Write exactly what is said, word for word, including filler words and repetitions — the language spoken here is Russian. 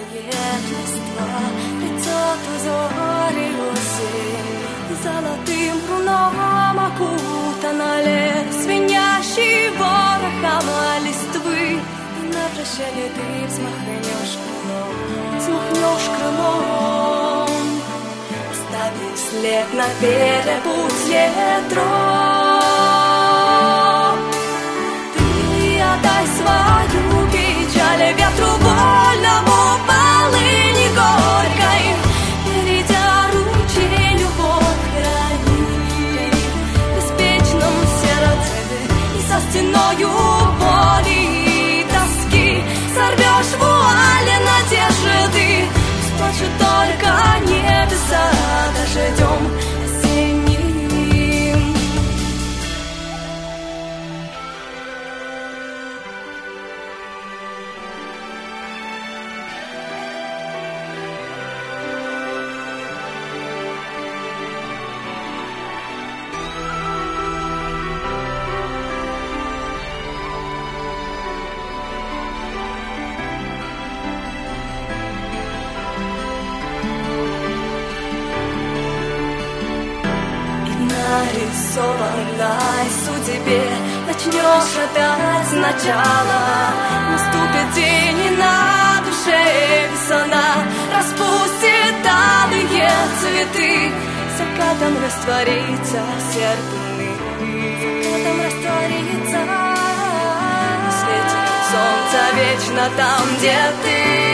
тает листва, придет узоры осень, золотым луном окутана лес, звенящий ворохом листвы. И на прощание ты взмахнешь крылом, взмахнешь крылом, оставив след на перепутье троп. Ты отдай свою печаль ветру вольному, полыни горькой, перейдя ручей любовь храни в беспечном сердце, и со стеною боли и тоски сорвешь вуали надежды, сплачут только небеса дождем осенним. Нарисованной судьбе начнешь опять сначала. Наступит день, и на душе весна распустит алые цветы, закатом растворится серп луны, закатом растворится, светит солнце вечно там, где ты.